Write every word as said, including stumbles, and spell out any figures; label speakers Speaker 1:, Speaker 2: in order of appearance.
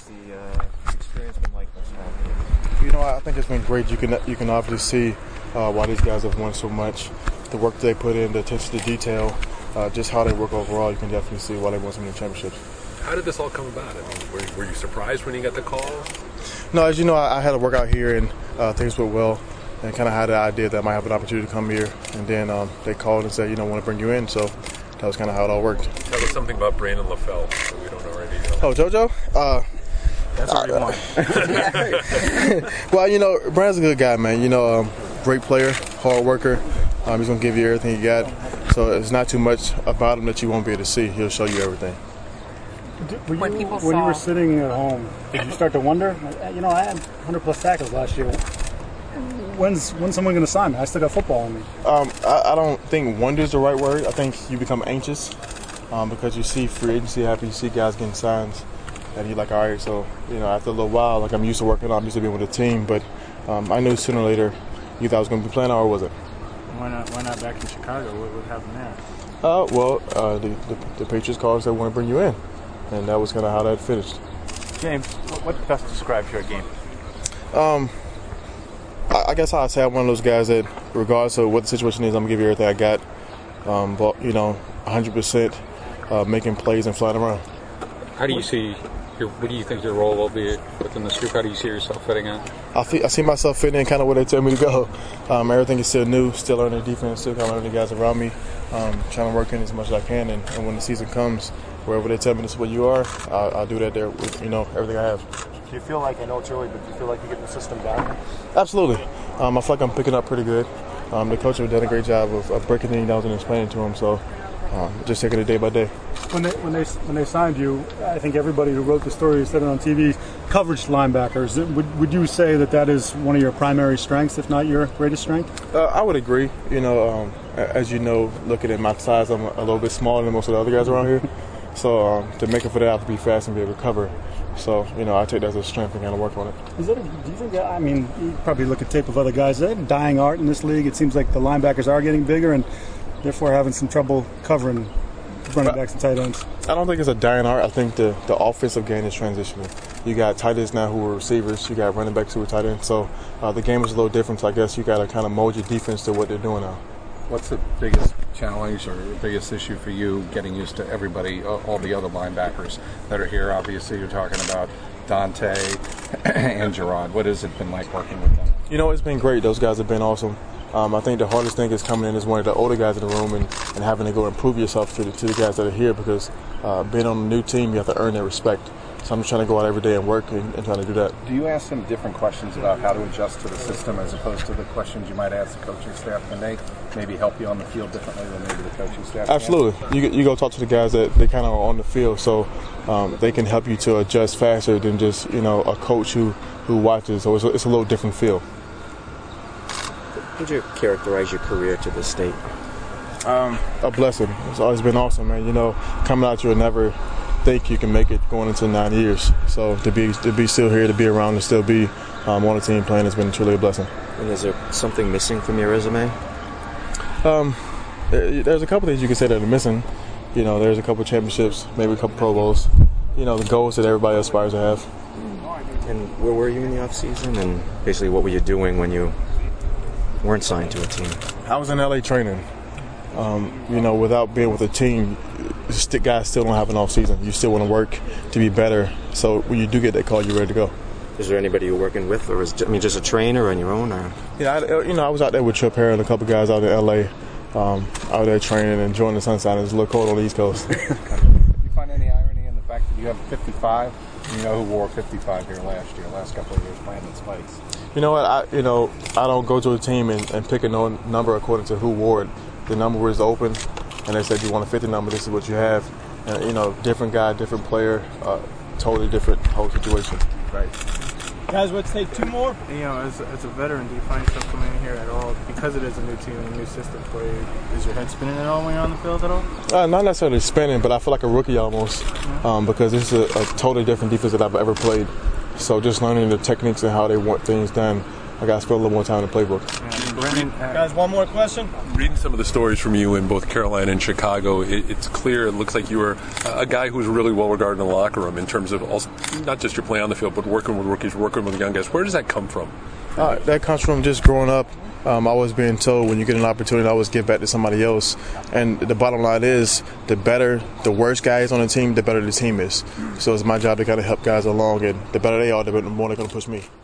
Speaker 1: the uh, experience been like thus far?
Speaker 2: You know, I think it's been great. You can you can obviously see uh, why these guys have won so much, the work they put in, the attention to detail, uh, just how they work overall. You can definitely see why they won so many championships.
Speaker 3: How did this all come about? I mean, were, were you surprised when you got the call?
Speaker 2: No, as you know, I, I had to work out here, and uh, things went well, and kind of had the idea that I might have an opportunity to come here. And then um, they called and said, you know, want to bring you in. So that was kind of how it all worked.
Speaker 3: Tell us something about Brandon LaFell that we don't already know.
Speaker 2: Oh, JoJo? Uh,
Speaker 1: That's what we want.
Speaker 2: Well, you know, Brandon's a good guy, man. You know, um, great player, hard worker. Um, he's going to give you everything he got. So it's not too much about him that you won't be able to see. He'll show you everything.
Speaker 4: Were you,
Speaker 5: When people
Speaker 4: when
Speaker 5: saw-
Speaker 4: you were sitting at home, did you start to wonder? You know, I had one hundred plus tackles last year. When's when's someone going to sign me? I still got football in me.
Speaker 2: Um, I, I don't think wonder is the right word. I think you become anxious um, because you see free agency happen, you see guys getting signs, and you're like, all right, so, you know, after a little while, like I'm used to working out, I'm used to being with a team, but um, I knew sooner or later either I was going to be playing or wasn't.
Speaker 6: Why not? Why not back in Chicago? What would happen there?
Speaker 2: Uh, well, uh, the, the, the Patriots called and said, want to bring you in, and that was kind of how that finished.
Speaker 6: James, what best describes your game?
Speaker 2: Um, I, I guess I'd say I'm one of those guys that, regardless of what the situation is, I'm going to give you everything I got. Um, but, you know, one hundred percent uh, making plays and flying around.
Speaker 7: How do you see your, what do you think your role will be within this group? How do you see yourself fitting in?
Speaker 2: I, feel, I see myself fitting in kind of where they tell me to go. Um, everything is still new, still learning the defense, still kind of learning the guys around me, um, trying to work in as much as I can. And, and when the season comes, wherever they tell me this is what you are, I'll, I'll do that there with, you know, everything I have.
Speaker 1: Do you feel like, I know it's early, but do you feel like you're getting the system down?
Speaker 2: Absolutely. Um, I feel like I'm picking up pretty good. Um, the coach has done a great job of, of breaking things down and explaining to him. So um, just taking it day by day.
Speaker 4: When they when they when they signed you, I think everybody who wrote the story said it on T V. Coverage linebackers. Would would you say that that is one of your primary strengths, if not your greatest strength?
Speaker 2: Uh, I would agree. You know, um, as you know, looking at my size, I'm a little bit smaller than most of the other guys around here. So um, to make it for that, I have to be fast and be able to cover. So, you know, I take that as a strength and kind of work on it.
Speaker 4: Is that a, do you think that, I mean, you probably look at tape of other guys. Is that a dying art in this league? It seems like the linebackers are getting bigger and therefore having some trouble covering running backs and tight ends.
Speaker 2: I don't think it's a dying art. I think the, the offensive game is transitioning. You got tight ends now who are receivers. You got running backs who are tight ends. So uh, the game is a little different. So I guess you got to kind of mold your defense to what they're doing now.
Speaker 8: What's the biggest challenge or the biggest issue for you getting used to everybody, all the other linebackers that are here? Obviously, you're talking about Dante and Gerard. What has it been like working with them?
Speaker 2: You know, it's been great. Those guys have been awesome. Um, I think the hardest thing is coming in as one of the older guys in the room and, and having to go and prove yourself to the, to the guys that are here because uh, being on a new team, you have to earn their respect. So I'm just trying to go out every day and work and, and trying to do that.
Speaker 8: Do you ask them different questions about how to adjust to the system as opposed to the questions you might ask the coaching staff? Can they maybe help you on the field differently than maybe the coaching staff?
Speaker 2: Absolutely. You, you go talk to the guys that they kind of are on the field, so um, they can help you to adjust faster than just, you know, a coach who, who watches. So it's a, it's a little different feel.
Speaker 1: How would you characterize your career to this state?
Speaker 2: Um, a blessing. It's always been awesome, man. You know, coming out, you'll never think you can make it going into nine years. So to be to be still here, to be around, to still be um, on the team playing has been truly a blessing.
Speaker 1: And is there something missing from your resume?
Speaker 2: Um, there's a couple things you can say that are missing. You know, there's a couple championships, maybe a couple Pro Bowls. You know, the goals that everybody aspires to have.
Speaker 1: And where were you in the offseason? And basically, what were you doing when you weren't signed to a team?
Speaker 2: I was in L A training. Um, you know, without being with a team, st- guys still don't have an off season. You still want to work to be better. So when you do get that call, you're ready to go.
Speaker 1: Is there anybody you're working with, or is I mean just a trainer on your own? Or
Speaker 2: yeah, I, you know, I was out there with Trip Harris and a couple guys out in L A. Um, out there training and enjoying the sunshine. It's a little cold on the East Coast.
Speaker 8: Do you find any irony in the fact that you have fifty-five? You know who wore fifty-five here last year, last couple of years playing in Spikes?
Speaker 2: You know what? I you know I don't go to a team and, and pick a no number according to who wore it. The number was open, and they said you want a fifty number. This is what you have. And, you know, different guy, different player, uh, totally different whole situation.
Speaker 8: Right.
Speaker 4: Guys, let's take two more.
Speaker 6: You know, as, as a veteran, do you find yourself coming in here at all because it is a new team and a new system for you? Is your head spinning at all when you're on the field at all?
Speaker 2: Uh, not necessarily spinning, but I feel like a rookie almost um, because this is a, a totally different defense that I've ever played. So just learning the techniques and how they want things done, I got to spend a little more time in the playbook.
Speaker 6: Yeah. Brennan, uh,
Speaker 5: Guys, one more question.
Speaker 3: Reading some of the stories from you in both Carolina and Chicago, it, it's clear, it looks like you were a guy who was really well regarded in the locker room in terms of also, not just your play on the field, but working with rookies, working with young guys. Where does that come from?
Speaker 2: Uh, that comes from just growing up. Um, I was being told when you get an opportunity, I always give back to somebody else. And the bottom line is, the better the worst guy is on the team, the better the team is. So it's my job to kind of help guys along, and the better they are, the more they're going to push me.